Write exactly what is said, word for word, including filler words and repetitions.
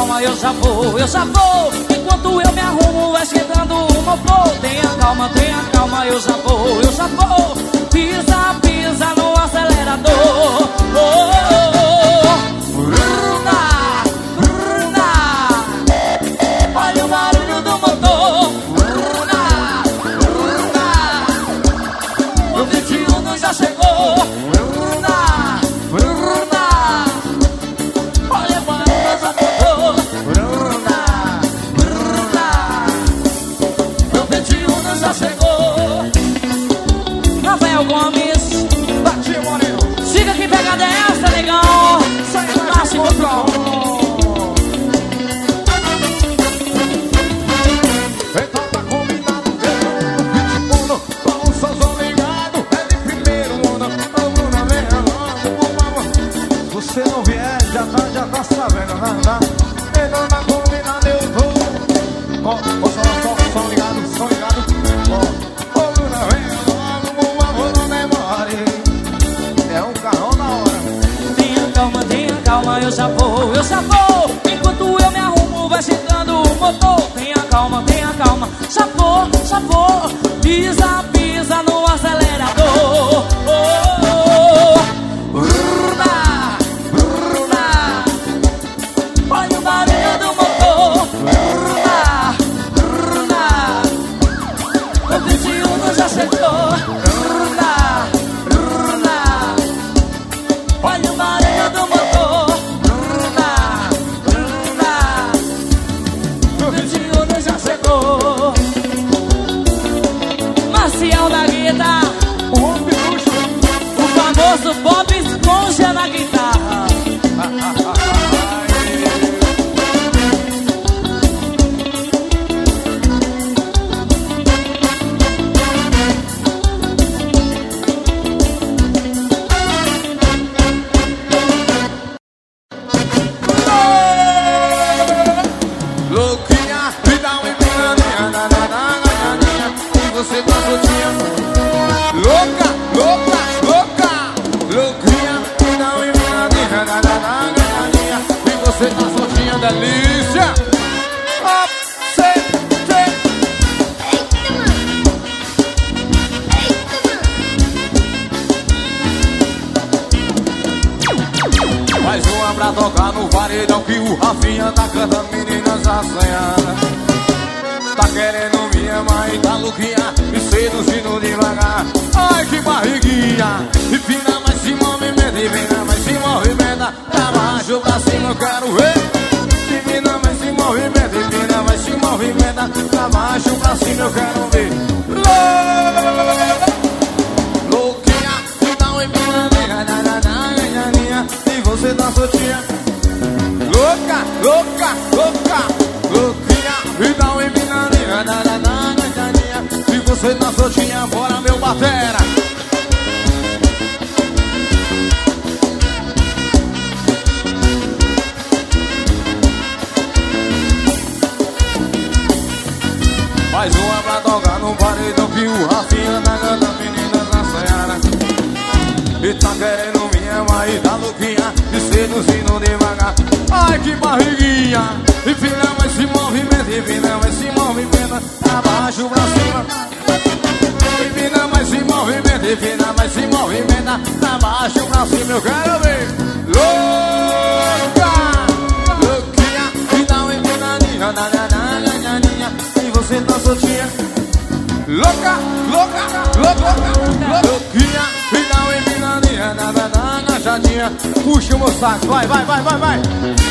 calma, eu já vou, eu já vou. Enquanto eu me arrumo, vai esquentando o motor. Tenha calma, tenha calma, eu já vou, eu já vou. Pisa, pisa no acelerador. Oh, oh, oh. Bruna, Bruna, olha o barulho do motor. Bruna, Bruna, o vinte e um já chegou. Bruna, Bruna, olha o barulho do motor. Bruna, Bruna, o vinte e um já chegou. Rafael Gomes, bate, Moreno. siga que pegada é essa, negão. Máximo Pro. Então tá combinado, vinte e um, com o somzão ligado. É de primeiro onda, a Bruna vem rolando, por favor. Se você não vier, já tá, já tá sabendo, né, né? Então tá combinado, eu vou. Ó, ó, som, som, som ligado, som ligado. Ó, ó, Bruna vem rolando, por favor, não demore. É um carrão na hora. Tenha calma, tenha calma, eu já vou, eu já vou. Enquanto eu me arrumo, vai chegando o motor. Tenha calma, tenha calma, já vou, já vou. Pisa, pisa no acelerador. Oh, oh, oh. Bruna, Bruna, olha o barulho do motor. Bruna, Bruna, o vinte e um já chegou. Bruna, Bruna, olha o barulho do motor. Bruna, Bruna, o vinte e um já chegou. Marcial da guitarra, O homem bruxo. o famoso Bob Esponja na guitarra. Louquinha, me dá uma empinadinha, na, na, na, na, na, e você tá soltinha. Louca, louca, louca. Louquinha, me dá uma empinadinha, na, na, na, na, na, e você tá soltinha, delícia. Up, say, say. Mais uma pra tocar no paredão que o Rafinha tá cantando, meninas assanhadas. Tá querendo me amar e tá louquinha, me seduzindo devagar. Ai que barriguinha, empina mais se movimenta, empina mais se movimenta. Pra baixo, pra cima eu quero ver. Empina mais se movimenta, empina mais se movimenta. Pra baixo, pra cima eu quero ver. Louquinha, me dá uma empinadinha, na, na, na, na, na, e você tá soltinha. Louca, louca, louca. Louquinha, me dá uma empinadinha, na, na, na, na, na, e você tá soltinha, bora meu batera. Mais uma pra tocar no paredão que o Rafinha tá cantando, meninas assanhadas. E tá querendo me amar e tá louquinha, me seduzindo devagar. Ai que barriguinha, empina mais se movimenta, empina mais se movimenta. Pra baixo, pra cima. Empina mais se movimenta, empina mais se movimenta. Pra baixo, pra cima eu quero ver. Louca, louquinha, me dá uma empinadinha, na, na, na, na, na, e você tá soltinha. Louca, louca, louca, louca, louquinha, me dá uma empinadinha, na, na, na, na, chatinha. Puxa o meu saco, vai, vai, vai, vai, vai.